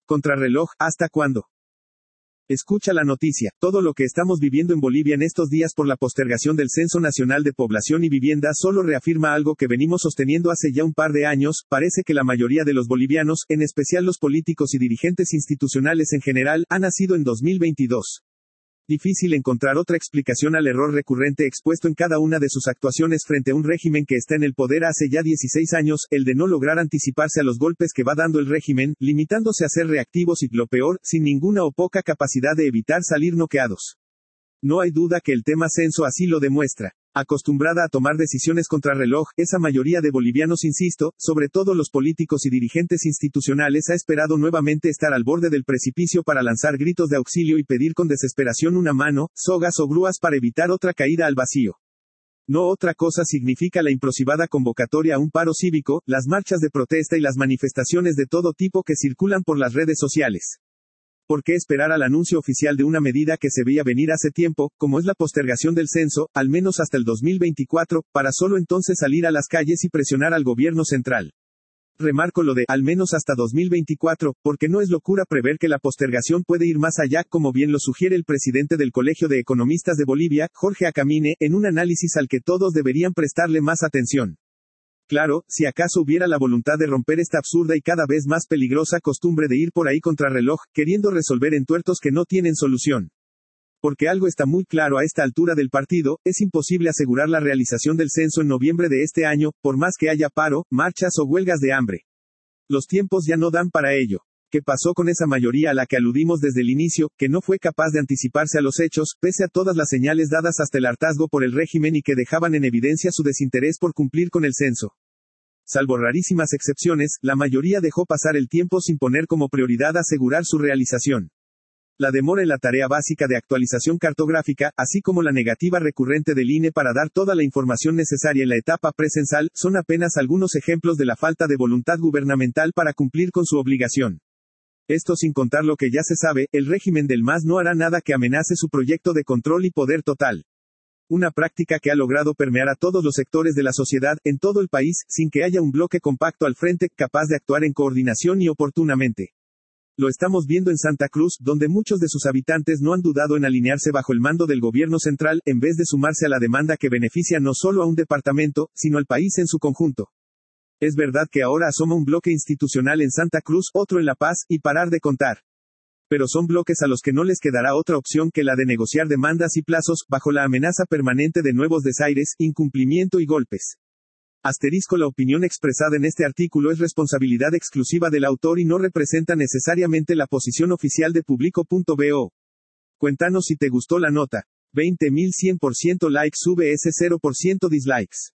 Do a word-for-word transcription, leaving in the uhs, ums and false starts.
Contrarreloj, ¿hasta cuándo? Escucha la noticia. Todo lo que estamos viviendo en Bolivia en estos días por la postergación del Censo Nacional de Población y Vivienda solo reafirma algo que venimos sosteniendo hace ya un par de años. Parece que la mayoría de los bolivianos, en especial los políticos y dirigentes institucionales en general, han nacido en dos mil veintidós. Difícil encontrar otra explicación al error recurrente expuesto en cada una de sus actuaciones frente a un régimen que está en el poder hace ya dieciséis años, el de no lograr anticiparse a los golpes que va dando el régimen, limitándose a ser reactivos y, lo peor, sin ninguna o poca capacidad de evitar salir noqueados. No hay duda que el tema censo así lo demuestra. Acostumbrada a tomar decisiones contrarreloj, esa mayoría de bolivianos, insisto, sobre todo los políticos y dirigentes institucionales, ha esperado nuevamente estar al borde del precipicio para lanzar gritos de auxilio y pedir con desesperación una mano, sogas o grúas para evitar otra caída al vacío. No otra cosa significa la improsibada convocatoria a un paro cívico, las marchas de protesta y las manifestaciones de todo tipo que circulan por las redes sociales. ¿Por qué esperar al anuncio oficial de una medida que se veía venir hace tiempo, como es la postergación del censo, al menos hasta el dos mil veinticuatro, para solo entonces salir a las calles y presionar al gobierno central? Remarco lo de, al menos hasta dos mil veinticuatro, porque no es locura prever que la postergación puede ir más allá, como bien lo sugiere el presidente del Colegio de Economistas de Bolivia, Jorge Acamine, en un análisis al que todos deberían prestarle más atención. Claro, si acaso hubiera la voluntad de romper esta absurda y cada vez más peligrosa costumbre de ir por ahí contrarreloj, queriendo resolver entuertos que no tienen solución. Porque algo está muy claro a esta altura del partido, es imposible asegurar la realización del censo en noviembre de este año, por más que haya paro, marchas o huelgas de hambre. Los tiempos ya no dan para ello. ¿Qué pasó con esa mayoría a la que aludimos desde el inicio, que no fue capaz de anticiparse a los hechos, pese a todas las señales dadas hasta el hartazgo por el régimen y que dejaban en evidencia su desinterés por cumplir con el censo? Salvo rarísimas excepciones, la mayoría dejó pasar el tiempo sin poner como prioridad asegurar su realización. La demora en la tarea básica de actualización cartográfica, así como la negativa recurrente del I N E para dar toda la información necesaria en la etapa precensal, son apenas algunos ejemplos de la falta de voluntad gubernamental para cumplir con su obligación. Esto sin contar lo que ya se sabe, el régimen del M A S no hará nada que amenace su proyecto de control y poder total. Una práctica que ha logrado permear a todos los sectores de la sociedad, en todo el país, sin que haya un bloque compacto al frente, capaz de actuar en coordinación y oportunamente. Lo estamos viendo en Santa Cruz, donde muchos de sus habitantes no han dudado en alinearse bajo el mando del gobierno central, en vez de sumarse a la demanda que beneficia no solo a un departamento, sino al país en su conjunto. Es verdad que ahora asoma un bloque institucional en Santa Cruz, otro en La Paz, y parar de contar. Pero son bloques a los que no les quedará otra opción que la de negociar demandas y plazos, bajo la amenaza permanente de nuevos desaires, incumplimiento y golpes. Asterisco: la opinión expresada en este artículo es responsabilidad exclusiva del autor y no representa necesariamente la posición oficial de Publico punto bo. Cuéntanos si te gustó la nota. veinte mil cien por ciento likes, V S cero por ciento dislikes.